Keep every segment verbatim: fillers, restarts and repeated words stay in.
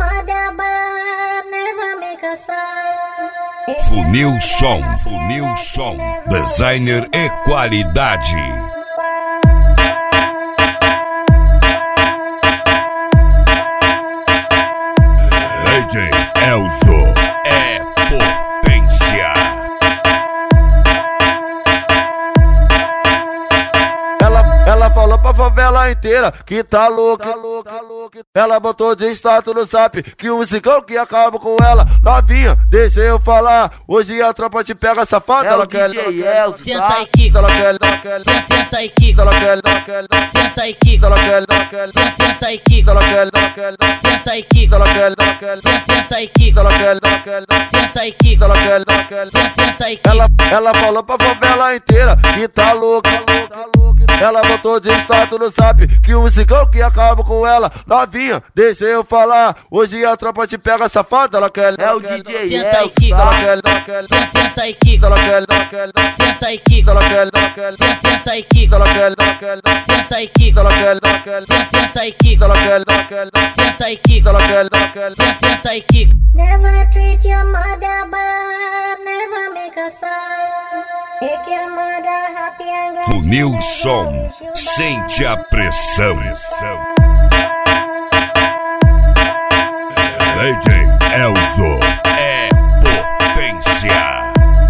mother but never make a sound. Funil Som, Funil Som, designer e qualidade. D J Elzo é potência. Ela, ela falou pra favela inteira que tá louca, tá louca, tá louca. Ela botou de status no zap que o musicão que acaba com ela. Novinha, deixa eu falar. Hoje a tropa te pega safada. É ela quer, D J ela quer, Elzo, senta e quica, ela quer, ela quer, senta e quica, ela quer, ela quer, senta e quica, ela quer, ela quer, senta e quica, ela quer, ela quer, senta e quica, ela quer, ela quer, senta e quica, ela quer, ela quer, senta e quica, ela quer, ela quer, senta e quica. ela, ela falou pra favela inteira que tá louca, louca, louca. Ela botou de status no zap que o musicão que acaba com ela. Novinha, deixa eu falar. Hoje a tropa te pega safada. Ela quer, É o quer, D J senta e Elzo, quica, ela tá? quer, ela quer, senta e quica, ela quer, ela quer, senta e quica, ela quer, ela quer, senta e quica, ela quer, ela quer, senta e quica, ela quer, ela quer, senta e quica, ela quer, ela quer, senta e quica, ela quer, ela quer, senta e quica. Never treat your mother bad, never make a sound. Make your mother happy and glad. Funil Som, sente a pressão. D J Elzo é potência.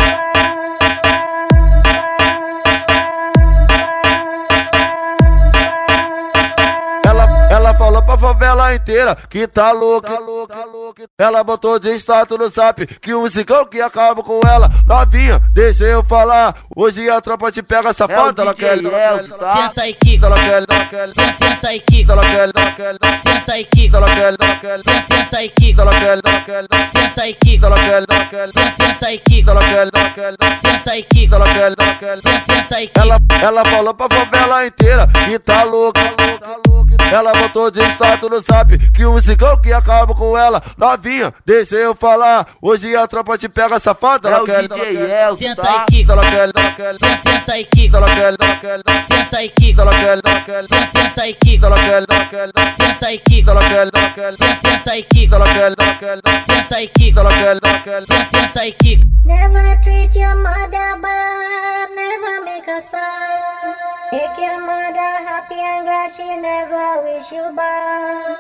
Ela falou pra favela inteira que tá louca, tá louca, tá louca. Ela botou de status no zap que o musicão que acaba com ela. Novinha, deixa eu falar. Hoje a tropa te pega safada. É o Ela D J quer, ela Elzo, quer, tá? Senta e quica, ela quer, ela quer, senta e quica, ela quer, ela quer, senta e quica, ela quer, ela quer, senta e quica, ela quer, ela quer, senta e quica, ela quer, ela quer, senta e quica, ela quer, ela quer, senta e quica, ela quer, ela quer, senta e quica. ela, ela falou pra favela inteira que tá louca, louca, louca. Ela botou de status no zap que o musicão que acaba com ela. Novinha, deixa eu falar. Hoje a tropa te pega safada. É Ela o quer, D ela J quer, Elzo, Senta tá? e quica, ela quer, ela quer, senta e quica, ela quer, ela quer, senta e quica, ela quer, ela quer, senta e quica, ela quer, ela quer, senta e quica, ela quer, ela quer, senta e quica, ela quer, ela quer, senta e quica, ela quer, ela quer, senta e quica. Never treat your mother bad, never make a sound. Make your mother happy and glad, she never wish you bad.